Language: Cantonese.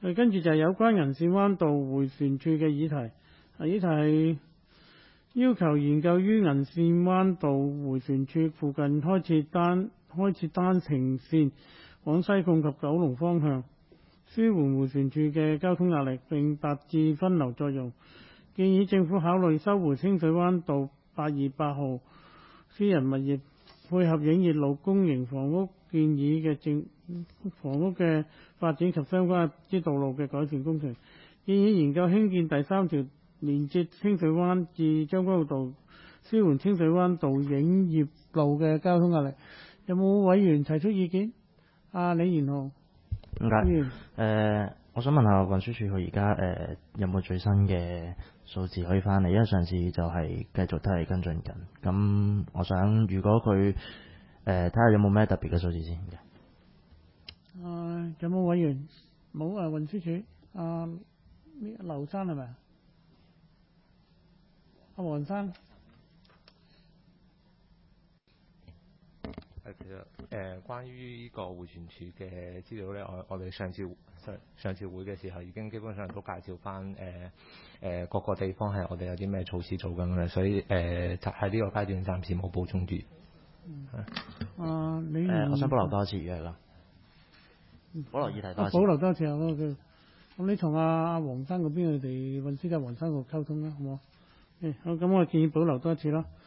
跟住就係有關銀線灣道迴旋處嘅議題。議題係要求研究於銀線灣道迴旋處附近開設單程線往西貢及九龍方向，舒緩迴旋處嘅交通壓力，並達至分流作用。建議政府考慮收回清水灣道828號私人物業，配合映月路公營房屋建議嘅房屋嘅發展及相關之道路嘅改善工程。建議研究興建第三條連接清水灣至將軍澳道，舒緩清水灣道映月路嘅交通壓力。有冇委員提出意見？李賢豪。 唔該。我想問下運輸署佢而家有冇最新嘅數字可以翻嚟？因為上次就係繼續都係跟進緊。咁我想如果佢睇下有冇咩特別嘅數字先嘅。 有冇委員？冇啊，運輸署劉生係咪啊？黃生。 其實關於呢個迴旋處嘅資料咧，我哋上次會嘅時候已經基本上都介紹翻各個地方係我哋有啲咩措施做緊嘅，所以喺呢個階段暫時冇補充住。 我想保留多一次嘅啦，保留議題多一次。 保留多一次啊！咁你同阿黃生嗰邊佢哋運輸嘅黃生局溝通啦，好冇？好，咁我建議保留多一次啦。